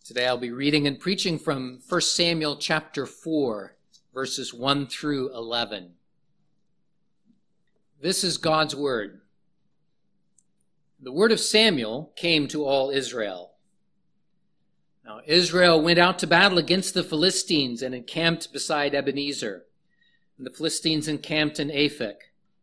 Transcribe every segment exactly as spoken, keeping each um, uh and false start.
Today I'll be reading and preaching from First Samuel chapter four, verses one through eleven. This is God's word. The word of Samuel came to all Israel. Now Israel went out to battle against the Philistines and encamped beside Ebenezer. And the Philistines encamped in Aphek.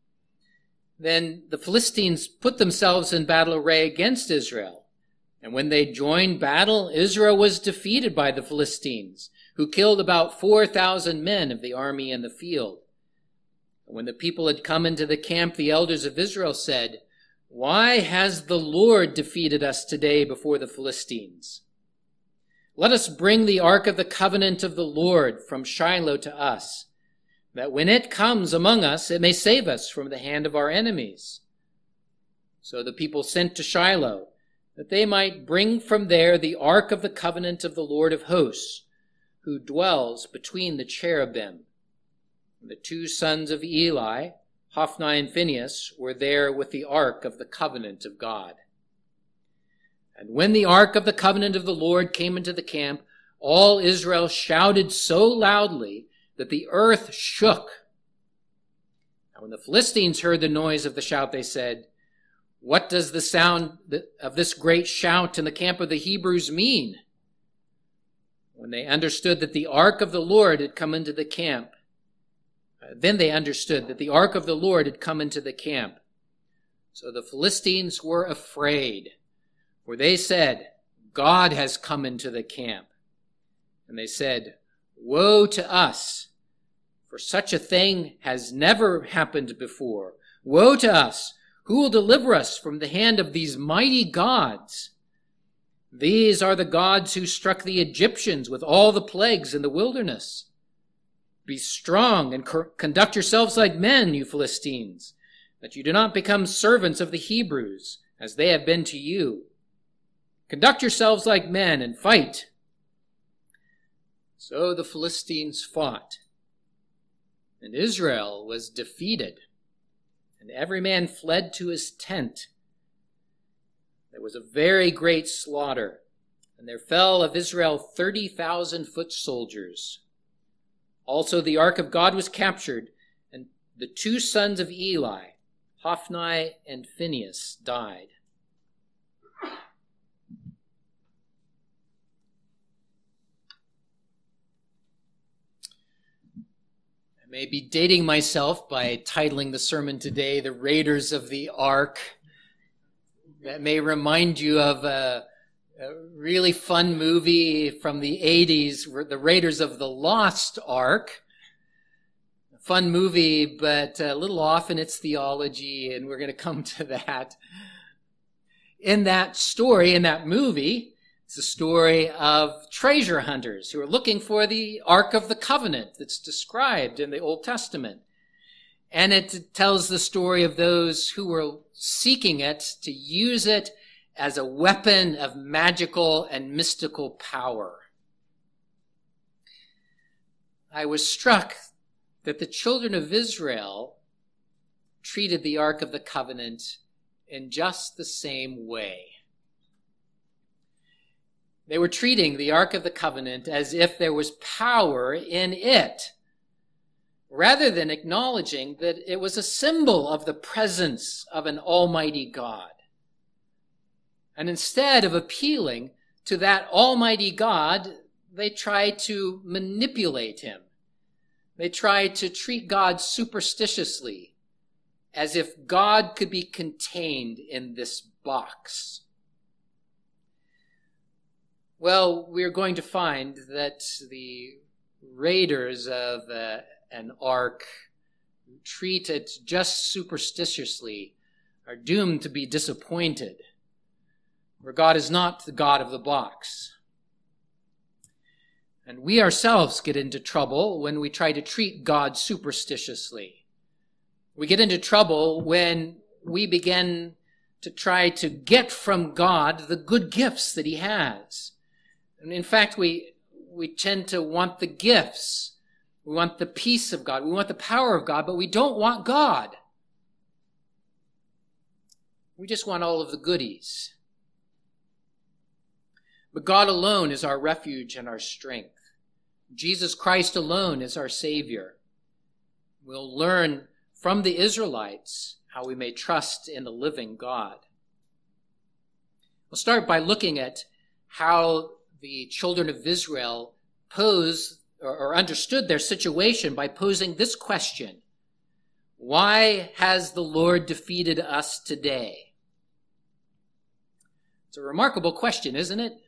Then the Philistines put themselves in battle array against Israel. And when they joined battle, Israel was defeated by the Philistines, who killed about four thousand men of the army in the field. And when the people had come into the camp, the elders of Israel said, "Why has the Lord defeated us today before the Philistines? Let us bring the ark of the covenant of the Lord from Shiloh to us, that when it comes among us, it may save us from the hand of our enemies." So the people sent to Shiloh, that they might bring from there the ark of the covenant of the Lord of hosts, who dwells between the cherubim. And the two sons of Eli, Hophni and Phinehas, were there with the ark of the covenant of God. And when the ark of the covenant of the Lord came into the camp, all Israel shouted so loudly that the earth shook. Now when the Philistines heard the noise of the shout, they said, "What does the sound of this great shout in the camp of the Hebrews mean?" When they understood that the ark of the Lord had come into the camp, then they understood that the ark of the Lord had come into the camp. So the Philistines were afraid, for they said, "God has come into the camp." And they said, "Woe to us, for such a thing has never happened before. Woe to us! Who will deliver us from the hand of these mighty gods? These are the gods who struck the Egyptians with all the plagues in the wilderness. Be strong and co- conduct yourselves like men, you Philistines, that you do not become servants of the Hebrews, as they have been to you. Conduct yourselves like men and fight." So the Philistines fought, and Israel was defeated. And every man fled to his tent. There was a very great slaughter, and there fell of Israel thirty thousand foot soldiers. Also the ark of God was captured, and the two sons of Eli, Hophni and Phinehas, died. I may be dating myself by titling the sermon today, "The Raiders of the Ark." That may remind you of a, a really fun movie from the eighties, The Raiders of the Lost Ark. A fun movie, but a little off in its theology, and we're going to come to that. In that story, in that movie, it's a story of treasure hunters who are looking for the Ark of the Covenant that's described in the Old Testament. And it tells the story of those who were seeking it to use it as a weapon of magical and mystical power. I was struck that the children of Israel treated the Ark of the Covenant in just the same way. They were treating the Ark of the Covenant as if there was power in it, rather than acknowledging that it was a symbol of the presence of an almighty God. And instead of appealing to that almighty God, they tried to manipulate him. They tried to treat God superstitiously, as if God could be contained in this box. Well, we're going to find that the raiders of uh, an ark who treat it just superstitiously are doomed to be disappointed, for God is not the God of the box. And we ourselves get into trouble when we try to treat God superstitiously. We get into trouble when we begin to try to get from God the good gifts that he has. And in fact, we we tend to want the gifts. We want the peace of God. We want the power of God, but we don't want God. We just want all of the goodies. But God alone is our refuge and our strength. Jesus Christ alone is our Savior. We'll learn from the Israelites how we may trust in the living God. We'll start by looking at how the children of Israel posed or, or understood their situation by posing this question: why has the Lord defeated us today? It's a remarkable question, isn't it?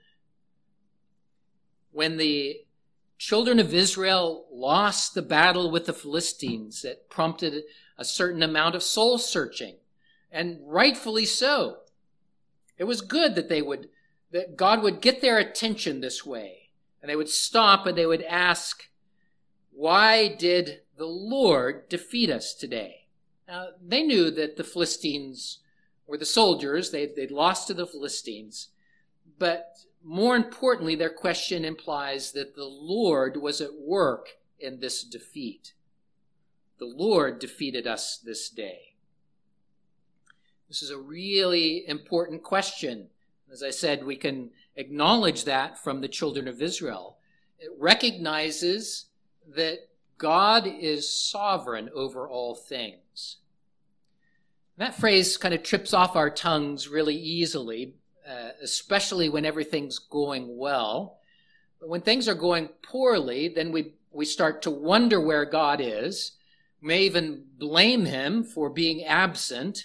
When the children of Israel lost the battle with the Philistines, it prompted a certain amount of soul searching, and rightfully so. It was good that they would, that God would get their attention this way, and they would stop and they would ask, why did the Lord defeat us today? Now, they knew that the Philistines were the soldiers. They'd, they'd lost to the Philistines. But more importantly, their question implies that the Lord was at work in this defeat. The Lord defeated us this day. This is a really important question. As I said, we can acknowledge that from the children of Israel. It recognizes that God is sovereign over all things. That phrase kind of trips off our tongues really easily, uh, especially when everything's going well. But when things are going poorly, then we, we start to wonder where God is. We may even blame him for being absent,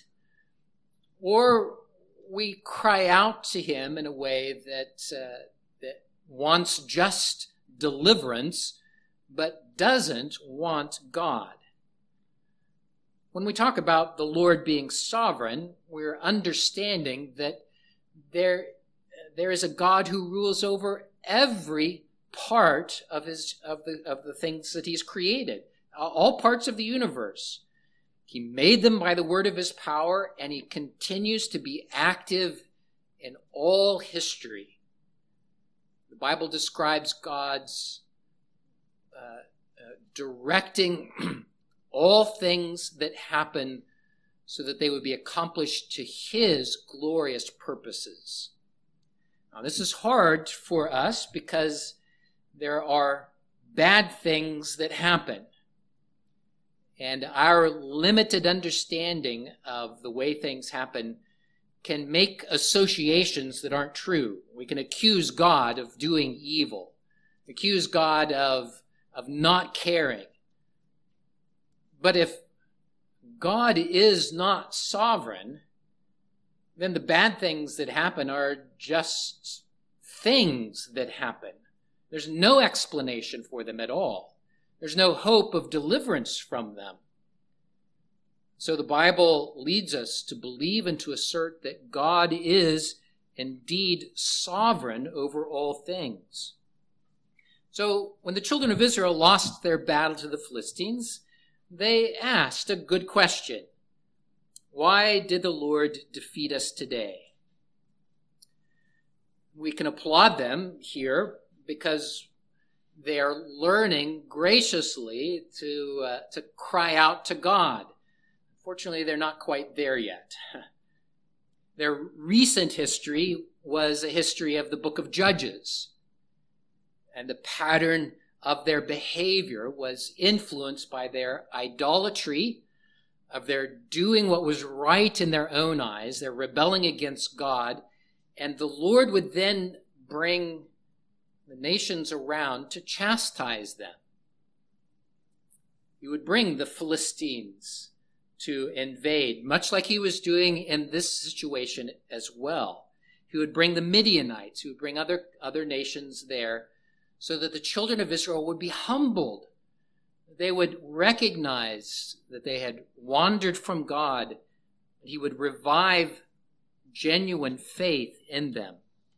or we cry out to him in a way that, uh, that wants just deliverance, but doesn't want God. When we talk about the Lord being sovereign, we're understanding that there, there is a God who rules over every part of his of the of the things that he's created, all parts of the universe. He made them by the word of his power, and he continues to be active in all history. The Bible describes God's uh, uh, directing all things that happen so that they would be accomplished to his glorious purposes. Now, this is hard for us because there are bad things that happen. And our limited understanding of the way things happen can make associations that aren't true. We can accuse God of doing evil, accuse God of, of not caring. But if God is not sovereign, then the bad things that happen are just things that happen. There's no explanation for them at all. There's no hope of deliverance from them. So the Bible leads us to believe and to assert that God is indeed sovereign over all things. So when the children of Israel lost their battle to the Philistines, they asked a good question. Why did the Lord defeat us today? We can applaud them here because they are learning graciously to, uh, to cry out to God. Fortunately, they're not quite there yet. Their recent history was a history of the book of Judges. And the pattern of their behavior was influenced by their idolatry, of their doing what was right in their own eyes, their rebelling against God. And the Lord would then bring the nations around to chastise them. He would bring the Philistines to invade, much like he was doing in this situation as well. He would bring the Midianites, he would bring other, other nations there, so that the children of Israel would be humbled. They would recognize that they had wandered from God. He would revive genuine faith in them.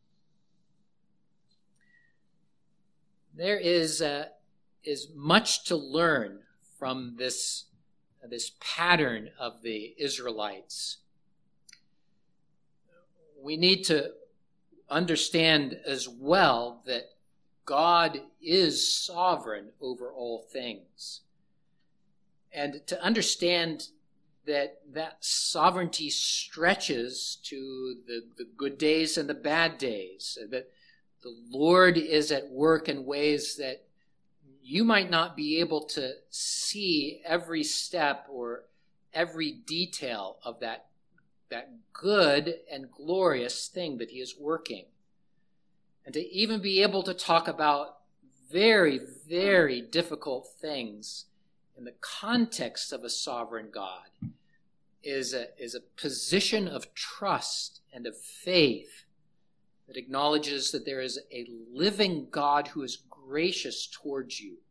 There is, uh, is much to learn from this, uh, this pattern of the Israelites. We need to understand as well that God is sovereign over all things. And to understand that that sovereignty stretches to the, the good days and the bad days, that the Lord is at work in ways that you might not be able to see every step or every detail of that, that good and glorious thing that he is working. And to even be able to talk about very, very difficult things in the context of a sovereign God is a, is a position of trust and of faith that acknowledges that there is a living God who is gracious towards you.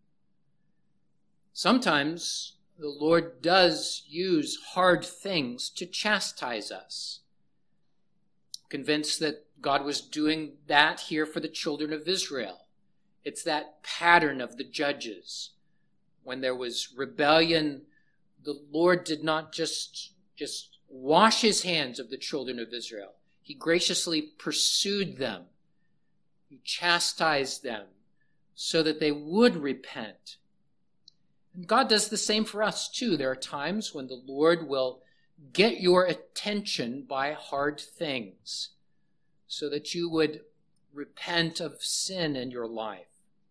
Sometimes the Lord does use hard things to chastise us. Convinced that God was doing that here for the children of Israel. It's that pattern of the judges. When there was rebellion, the Lord did not just, just wash his hands of the children of Israel. He graciously pursued them. He chastised them so that they would repent. And God does the same for us too. There are times when the Lord will get your attention by hard things so that you would repent of sin in your life.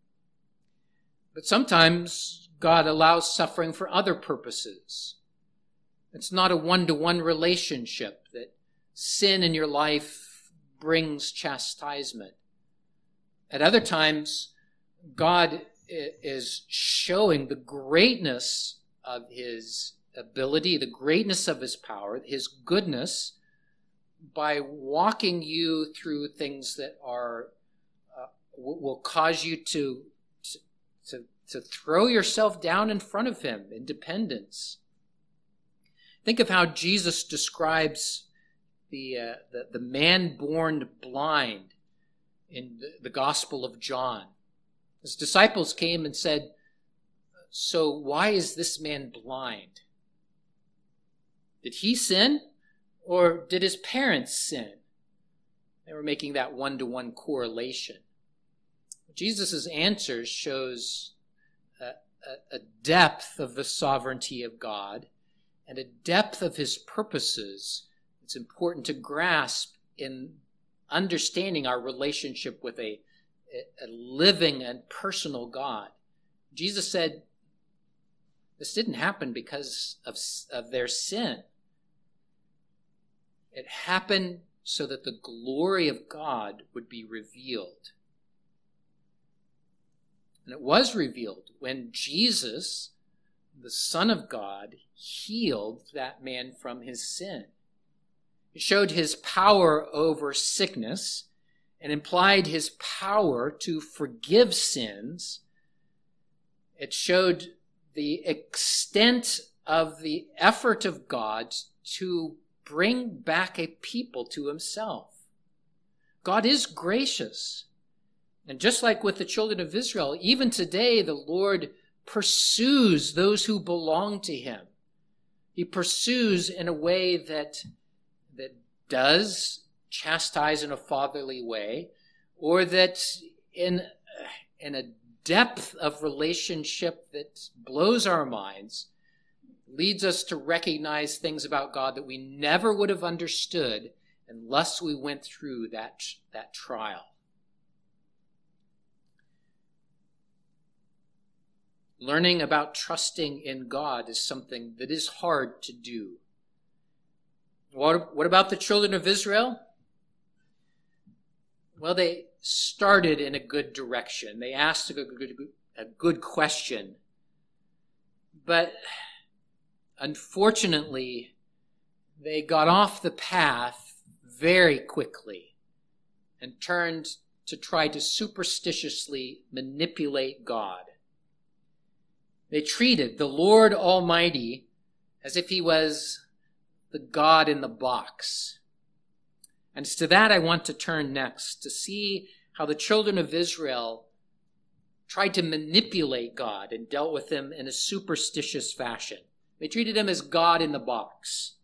But sometimes God allows suffering for other purposes. It's not a one-to-one relationship that sin in your life brings chastisement. At other times, God is showing the greatness of his ability, the greatness of his power, his goodness, by walking you through things that are uh, will cause you to, to, to throw yourself down in front of him in dependence. Think of how Jesus describes the, uh, the, the man born blind in the, the Gospel of John. His disciples came and said, "So why is this man blind? Did he sin, or did his parents sin?" They were making that one-to-one correlation. Jesus' answer shows a, a, a depth of the sovereignty of God and a depth of his purposes. It's important to grasp in understanding our relationship with a, a living and personal God. Jesus said, this didn't happen because of, of their sin. It happened so that the glory of God would be revealed. And it was revealed when Jesus, the Son of God, healed that man from his sin. It showed his power over sickness and implied his power to forgive sins. It showed the extent of the effort of God to bring back a people to himself. God is gracious. And just like with the children of Israel, even today the Lord pursues those who belong to him. He pursues in a way that, that does chastise in a fatherly way, or that in, in a depth of relationship that blows our minds, leads us to recognize things about God that we never would have understood unless we went through that, that trial. Learning about trusting in God is something that is hard to do. What, what about the children of Israel? Well, they started in a good direction. They asked a good, a good question. But unfortunately, they got off the path very quickly and turned to try to superstitiously manipulate God. They treated the Lord Almighty as if he was the God in the box. And it's to that I want to turn next, to see how the children of Israel tried to manipulate God and dealt with him in a superstitious fashion. They treated him as God in the box.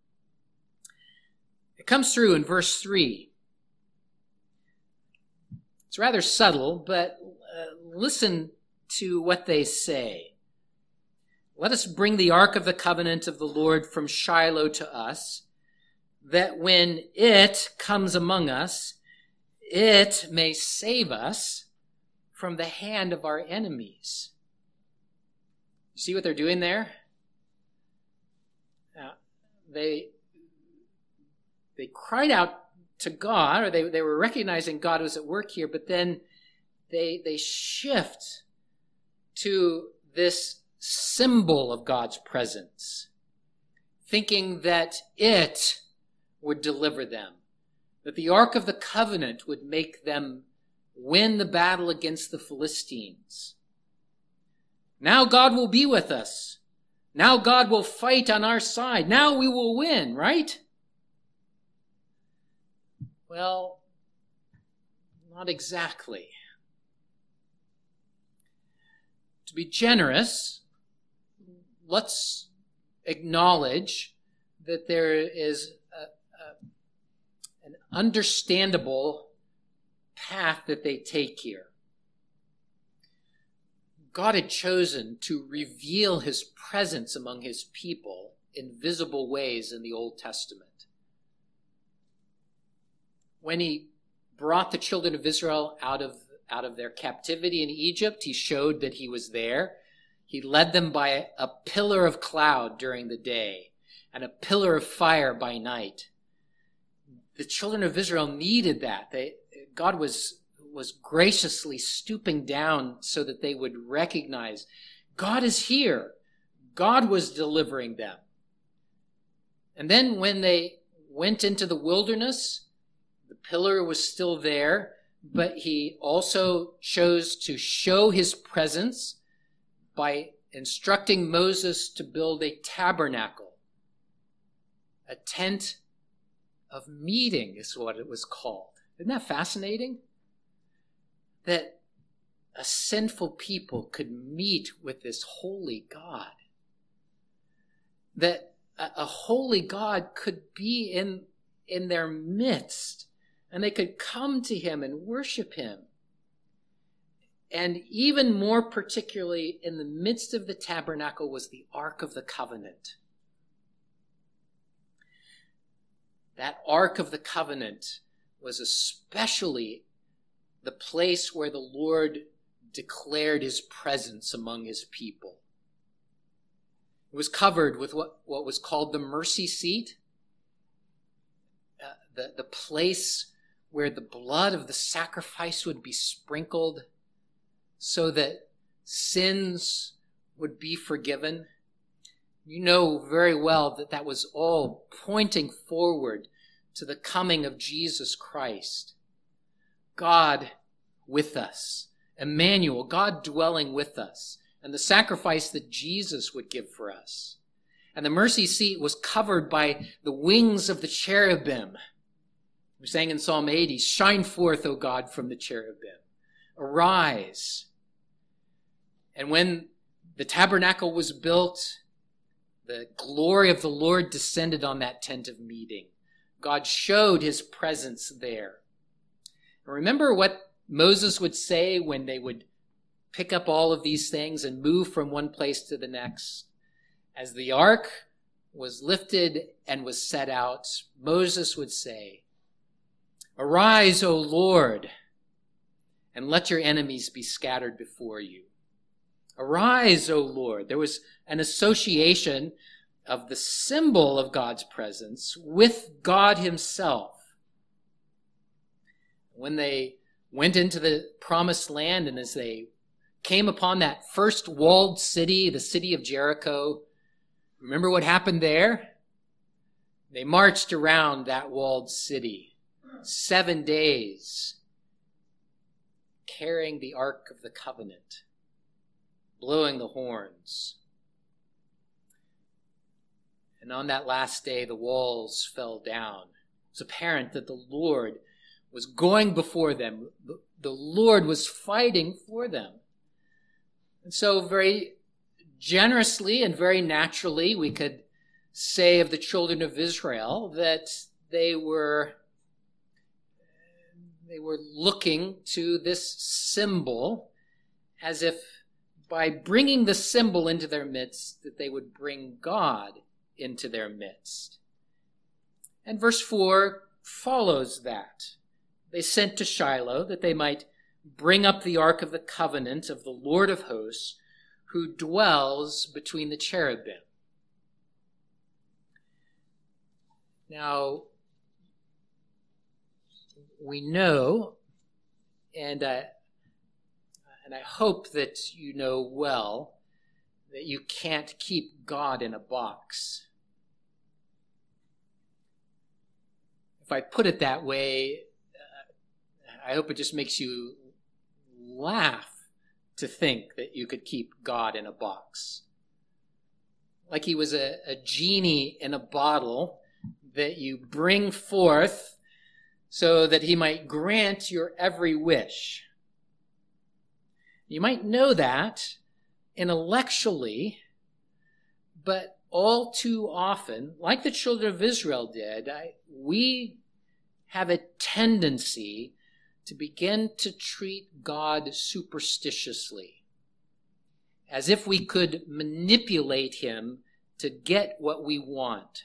It comes through in verse three. It's rather subtle, but uh, listen to what they say. Let us bring the ark of the covenant of the Lord from Shiloh to us, that when it comes among us, it may save us from the hand of our enemies. You see what they're doing there? Uh, they, they cried out to God, or they, they were recognizing God was at work here, but then they, they shift to this symbol of God's presence, thinking that it would deliver them, that the Ark of the Covenant would make them win the battle against the Philistines. Now God will be with us. Now God will fight on our side. Now we will win, right? Well, not exactly. To be generous, let's acknowledge that there is a, a, an understandable path that they take here. God had chosen to reveal his presence among his people in visible ways in the Old Testament. When he brought the children of Israel out of, out of their captivity in Egypt, he showed that he was there. He led them by a pillar of cloud during the day and a pillar of fire by night. The children of Israel needed that. They, God was, was graciously stooping down so that they would recognize God is here. God was delivering them. And then when they went into the wilderness, the pillar was still there, but he also chose to show his presence by instructing Moses to build a tabernacle, a tent of meeting is what it was called. Isn't that fascinating? That a sinful people could meet with this holy God. That a, a holy God could be in, in their midst, and they could come to him and worship him. And even more particularly, in the midst of the tabernacle was the Ark of the Covenant. That Ark of the Covenant was especially the place where the Lord declared his presence among his people. It was covered with what, what was called the mercy seat, uh, the, the place where the blood of the sacrifice would be sprinkled so that sins would be forgiven. You know very well that that was all pointing forward to the coming of Jesus Christ. God with us. Emmanuel, God dwelling with us. And the sacrifice that Jesus would give for us. And the mercy seat was covered by the wings of the cherubim. We sang in Psalm eighty, "Shine forth, O God, from the cherubim. Arise." And when the tabernacle was built, the glory of the Lord descended on that tent of meeting. God showed his presence there. And remember what Moses would say when they would pick up all of these things and move from one place to the next. As the ark was lifted and was set out, Moses would say, "Arise, O Lord, and let your enemies be scattered before you." Arise, O Lord. There was an association of the symbol of God's presence with God himself. When they went into the promised land, and as they came upon that first walled city, the city of Jericho, remember what happened there? They marched around that walled city seven days, carrying the Ark of the Covenant, blowing the horns. And on that last day, the walls fell down. It was apparent that the Lord was going before them. The Lord was fighting for them. And so very generously and very naturally, we could say of the children of Israel that they were, they were looking to this symbol as if by bringing the symbol into their midst, that they would bring God into their midst. And verse four follows that. they sent to Shiloh that they might bring up the ark of the covenant of the Lord of hosts, who dwells between the cherubim. Now, we know, and I, and I hope that you know well, that you can't keep God in a box. If I put it that way, uh, I hope it just makes you laugh to think that you could keep God in a box. Like he was a, a genie in a bottle that you bring forth so that he might grant your every wish. You might know that intellectually, but all too often, like the children of Israel did, I, we have a tendency to begin to treat God superstitiously, as if we could manipulate him to get what we want.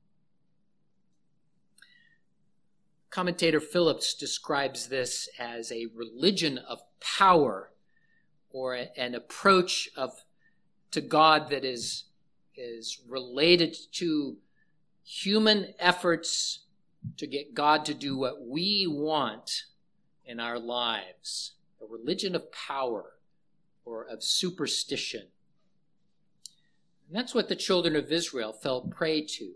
Commentator Phillips describes this as a religion of power, or a, an approach of to God that is, is related to human efforts to get God to do what we want in our lives. A religion of power or of superstition. And that's what the children of Israel fell prey to.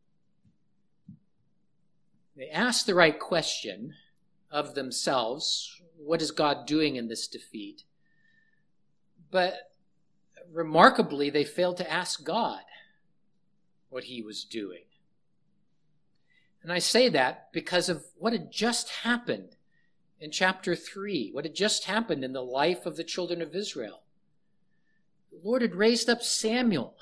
They asked the right question of themselves, what is God doing in this defeat? But remarkably, they failed to ask God what he was doing. And I say that because of what had just happened in chapter three, what had just happened in the life of the children of Israel. The Lord had raised up Samuel.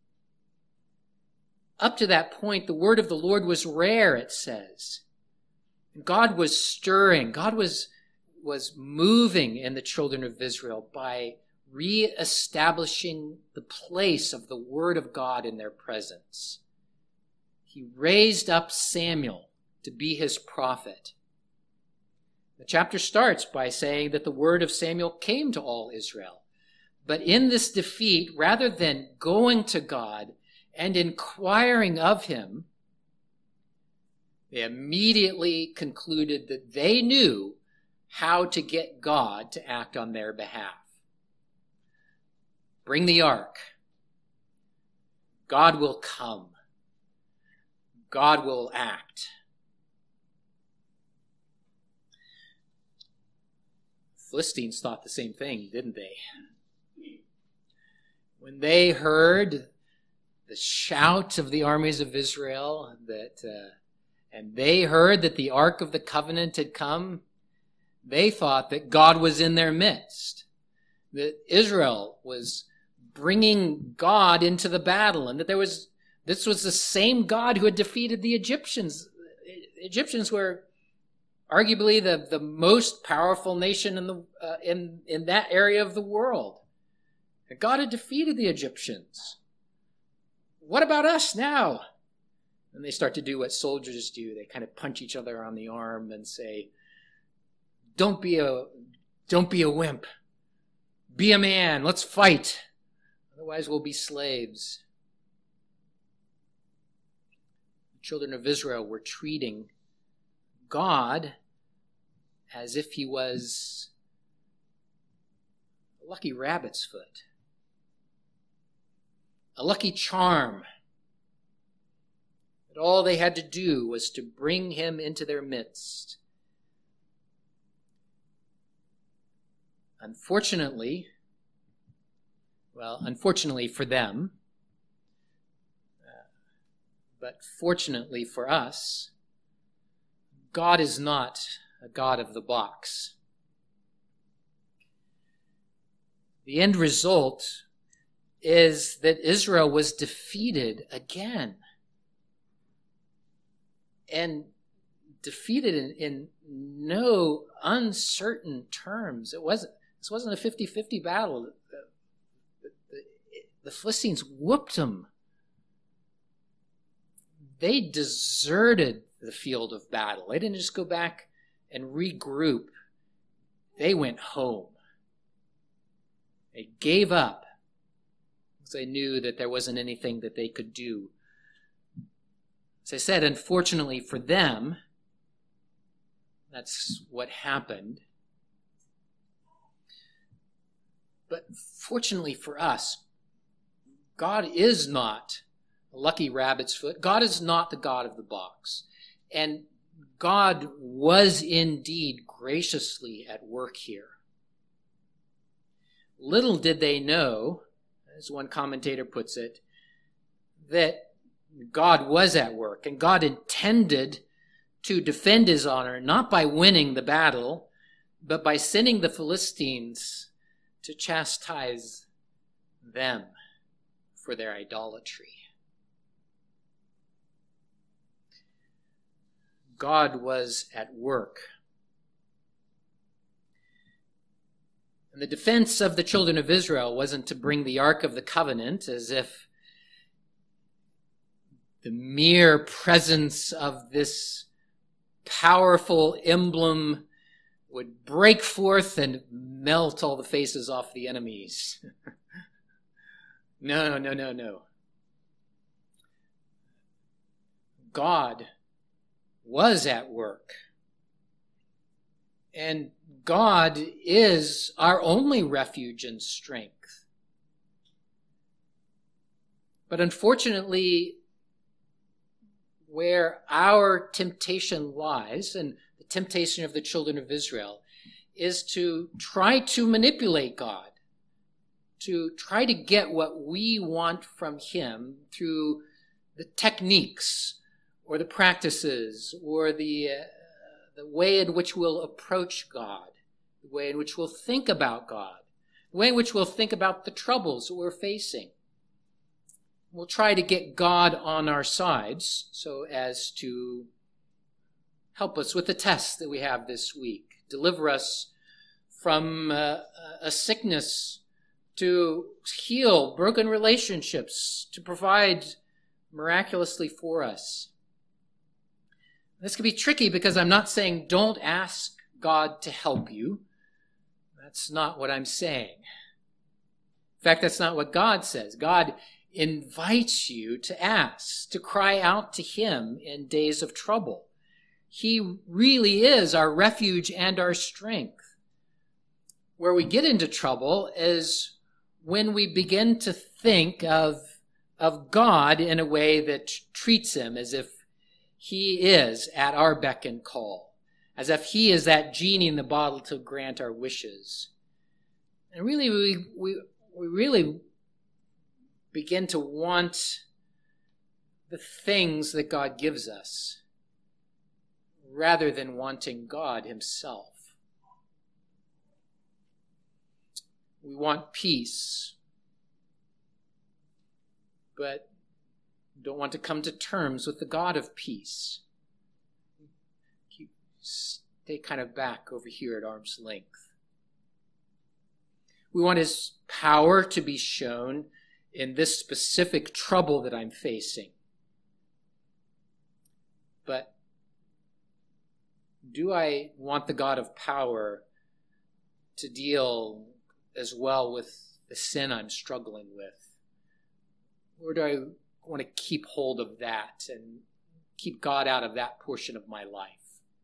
Up to that point, the word of the Lord was rare, it says. God was stirring. God was, was moving in the children of Israel by re-establishing the place of the word of God in their presence. He raised up Samuel to be his prophet. The chapter starts by saying that the word of Samuel came to all Israel. But in this defeat, rather than going to God and inquiring of him, they immediately concluded that they knew how to get God to act on their behalf. Bring the ark. God will come. God will act. Philistines thought the same thing, didn't they? When they heard the shout of the armies of Israel, that, uh, and they heard that the Ark of the Covenant had come, they thought that God was in their midst, that Israel was bringing God into the battle, and that there was this was the same God who had defeated the Egyptians. Egyptians were arguably the, the most powerful nation in the uh, in in that area of the world. And God had defeated the Egyptians. What about us now? And they start to do what soldiers do. They kind of punch each other on the arm and say, "Don't be a don't be a wimp. Be a man. Let's fight. Otherwise we'll be slaves." The children of Israel were treating God as if he was a lucky rabbit's foot, a lucky charm, that all they had to do was to bring him into their midst. Unfortunately, well, unfortunately for them, uh, but fortunately for us, God is not a God of the box. The end result is that Israel was defeated again. And defeated in, in no uncertain terms. It wasn't, this wasn't a fifty-fifty battle. The, the, the Philistines whooped them. They deserted the field of battle. They didn't just go back and regroup, they went home. They gave up because they knew that there wasn't anything that they could do. As I said, unfortunately for them, that's what happened. But fortunately for us, God is not a lucky rabbit's foot. God is not the God of the box. And God was indeed graciously at work here. Little did they know, as one commentator puts it, that God was at work, and God intended to defend his honor, not by winning the battle, but by sending the Philistines to chastise them for their idolatry. God was at work. And the defense of the children of Israel wasn't to bring the Ark of the Covenant as if the mere presence of this powerful emblem would break forth and melt all the faces off the enemies. No, no, no, no. God was at work. And God is our only refuge and strength. But unfortunately, where our temptation lies, and the temptation of the children of Israel, is to try to manipulate God, to try to get what we want from him through the techniques or the practices or the, uh, the way in which we'll approach God, the way in which we'll think about God, the way in which we'll think about the troubles that we're facing. We'll try to get God on our sides so as to help us with the test that we have this week, deliver us from uh, a sickness, to heal broken relationships, to provide miraculously for us. This can be tricky because I'm not saying don't ask God to help you. That's not what I'm saying. In fact, that's not what God says. God invites you to ask, to cry out to him in days of trouble. He really is our refuge and our strength. Where we get into trouble is when we begin to think of, of God in a way that treats him as if he is at our beck and call, as if he is that genie in the bottle to grant our wishes. And really, we, we, we really begin to want the things that God gives us rather than wanting God himself. We want peace, but don't want to come to terms with the God of peace. Stay kind of back over here at arm's length. We want his power to be shown in this specific trouble that I'm facing. But do I want the God of power to deal as well with the sin I'm struggling with? Or do I want to keep hold of that and keep God out of that portion of my life?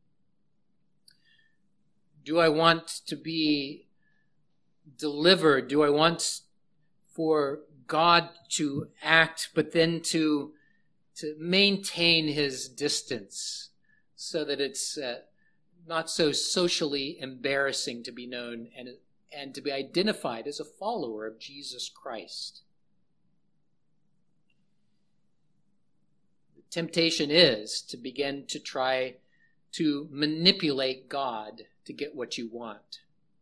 Do I want to be delivered? Do I want for God to act, but then to, to maintain his distance so that it's uh, not so socially embarrassing to be known and, and to be identified as a follower of Jesus Christ? The temptation is to begin to try to manipulate God to get what you want.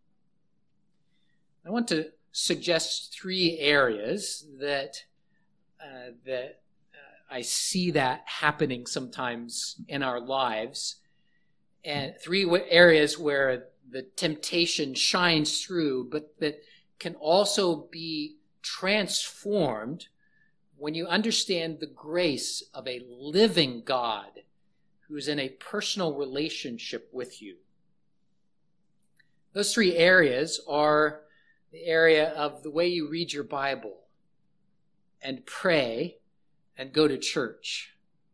I want to suggest three areas that uh, that uh, I see that happening sometimes in our lives, and three w- areas where the temptation shines through, but that can also be transformed when you understand the grace of a living God who's in a personal relationship with you. Those three areas are the area of the way you read your Bible and pray and go to church.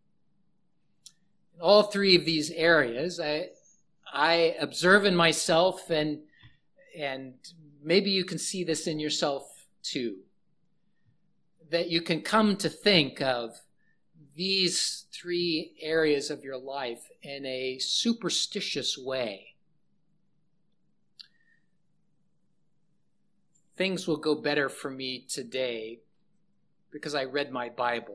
In all three of these areas, I, I observe in myself, and, and maybe you can see this in yourself too, that you can come to think of these three areas of your life in a superstitious way. Things will go better for me today because I read my Bible.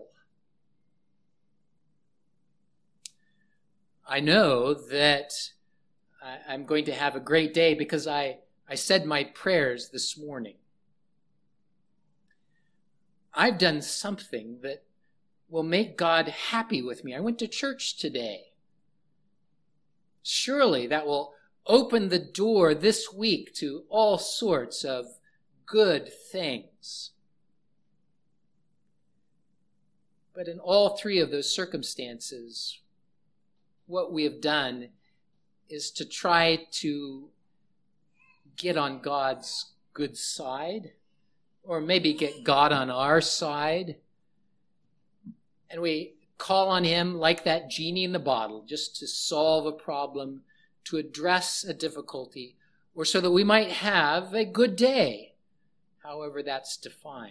I know that I'm going to have a great day because I, I said my prayers this morning. I've done something that will make God happy with me. I went to church today. Surely that will open the door this week to all sorts of good things. But in all three of those circumstances, what we have done is to try to get on God's good side, or maybe get God on our side. And we call on him like that genie in the bottle, just to solve a problem, to address a difficulty, or so that we might have a good day, however that's defined.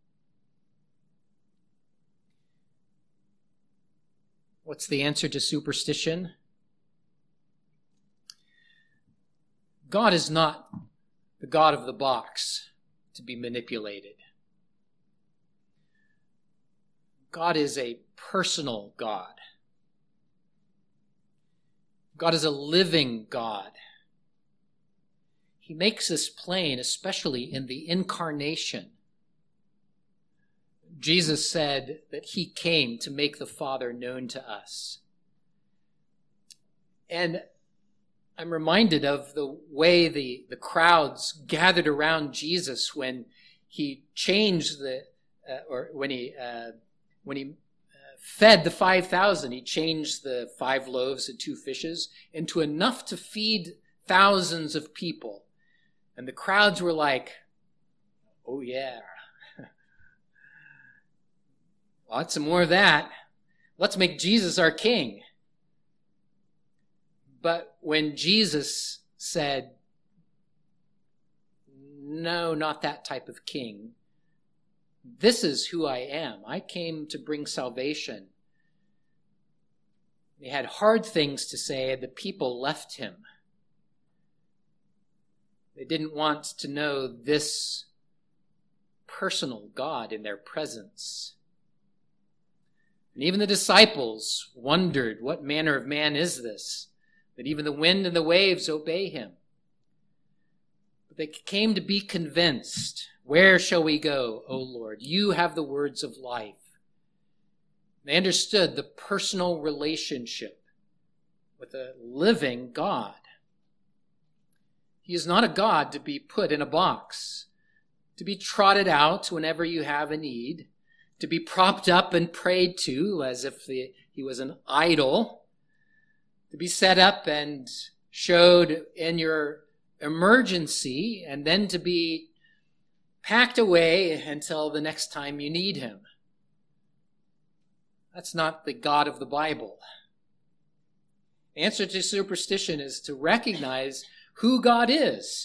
What's the answer to superstition? God is not the God of the box to be manipulated. God is a personal God. God is a living God. He makes this plain, especially in the incarnation. Jesus said that he came to make the Father known to us. And I'm reminded of the way the, the crowds gathered around Jesus when he changed the, uh, or when he, uh, when he uh, fed the five thousand, he changed the five loaves and two fishes into enough to feed thousands of people. And the crowds were like, oh yeah, lots some more of that. Let's make Jesus our king. But when Jesus said, no, not that type of king, this is who I am. I came to bring salvation. They had hard things to say, and the people left him. They didn't want to know this personal God in their presence. And even the disciples wondered, what manner of man is this, that even the wind and the waves obey him? But they came to be convinced. Where shall we go, O Lord? You have the words of life. They understood the personal relationship with a living God. He is not a God to be put in a box, to be trotted out whenever you have a need, to be propped up and prayed to as if the, he was an idol, to be set up and showed in your emergency, and then to be packed away until the next time you need him. That's not the God of the Bible. The answer to superstition is to recognize who God is.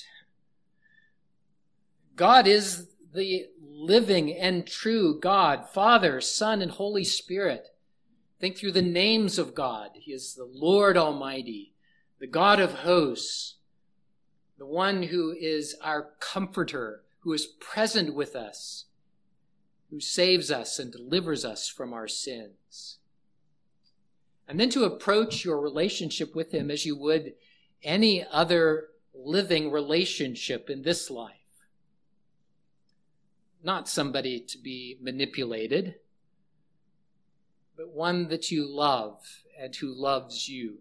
God is the living and true God, Father, Son, and Holy Spirit. Think through the names of God. He is the Lord Almighty, the God of hosts, the one who is our comforter, who is present with us, who saves us and delivers us from our sins. And then to approach your relationship with him as you would any other living relationship in this life. Not somebody to be manipulated, but one that you love and who loves you.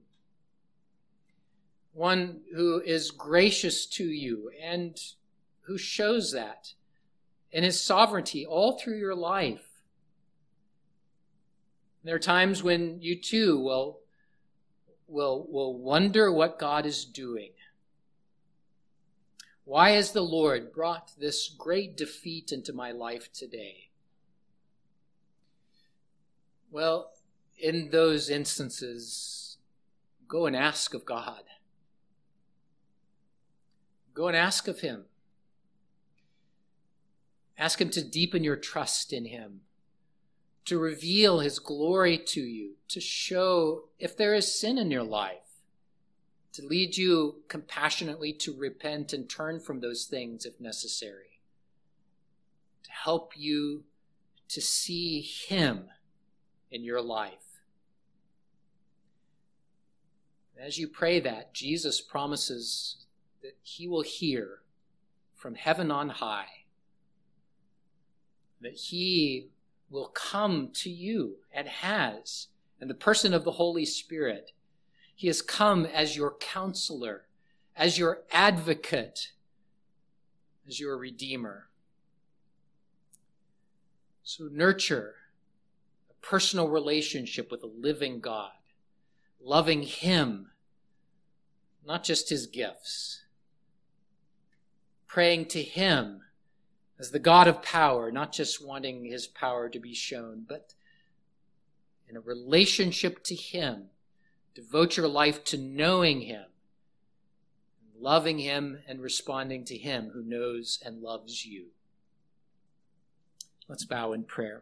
One who is gracious to you and who shows that in his sovereignty all through your life. There are times when you too will, will, will wonder what God is doing. Why has the Lord brought this great defeat into my life today? Well, in those instances, go and ask of God. Go and ask of him. Ask him to deepen your trust in him, to reveal his glory to you, to show if there is sin in your life, to lead you compassionately to repent and turn from those things if necessary, to help you to see him in your life. As you pray that, Jesus promises that he will hear from heaven on high, that he will come to you and has, in the person of the Holy Spirit. He has come as your counselor, as your advocate, as your redeemer. So nurture a personal relationship with a living God, loving him, not just his gifts, praying to him as the God of power, not just wanting his power to be shown, but in a relationship to him. Devote your life to knowing him, loving him, and responding to him who knows and loves you. Let's bow in prayer.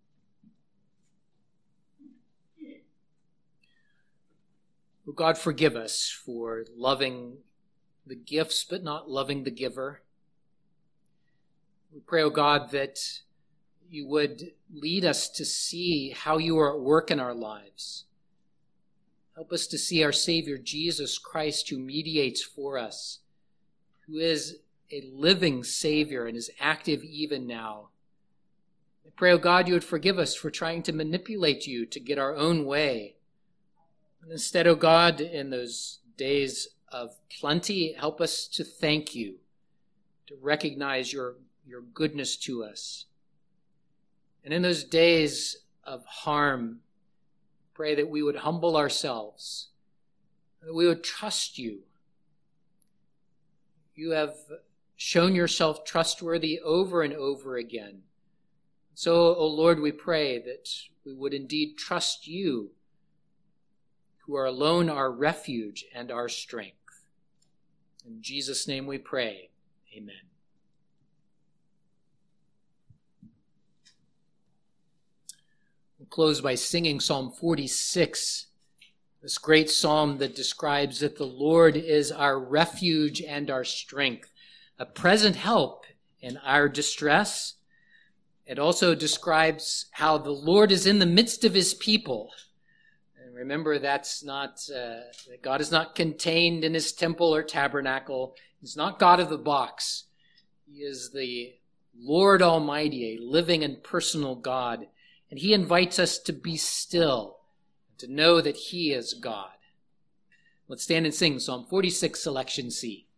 Oh God, forgive us for loving the gifts but not loving the giver. We pray, O God, that you would lead us to see how you are at work in our lives. Help us to see our Savior, Jesus Christ, who mediates for us, who is a living Savior and is active even now. I pray, O God, you would forgive us for trying to manipulate you to get our own way. And instead, O God, in those days of plenty, help us to thank you, to recognize your your goodness to us. And in those days of harm, pray that we would humble ourselves, that we would trust you. You have shown yourself trustworthy over and over again. So, O Lord, we pray that we would indeed trust you, who are alone our refuge and our strength. In Jesus' name we pray. Amen. We'll close by singing Psalm forty-six, this great psalm that describes that the Lord is our refuge and our strength, a present help in our distress. It also describes how the Lord is in the midst of his people. And remember, that's not, uh, that God is not contained in his temple or tabernacle. He's not God of the box. He is the Lord Almighty, a living and personal God. And he invites us to be still, to know that he is God. Let's stand and sing Psalm forty-six, selection C.